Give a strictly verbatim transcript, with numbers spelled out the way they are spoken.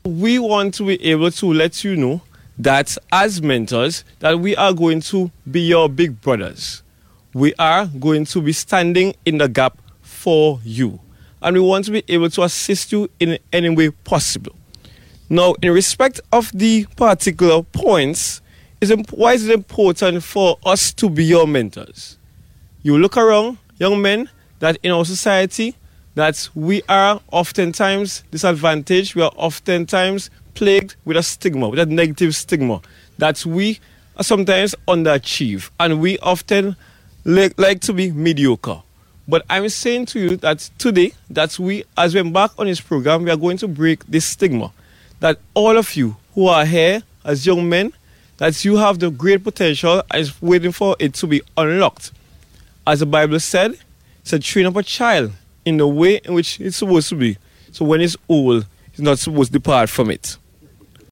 We want to be able to let you know that as mentors, that we are going to be your big brothers. We are going to be standing in the gap for you. And we want to be able to assist you in any way possible. Now, in respect of the particular points, is imp- why is it important for us to be your mentors? You look around, young men, that in our society, that we are oftentimes disadvantaged, we are oftentimes plagued with a stigma, with a negative stigma, that we are sometimes underachieve, and we often like, like to be mediocre. But I'm saying to you that today, that we, as we embark on this program, we are going to break this stigma, that all of you who are here as young men, that you have the great potential and is waiting for it to be unlocked. As the Bible said, it said, train up a child in the way in which it's supposed to be. So when it's old, it's not supposed to depart from it.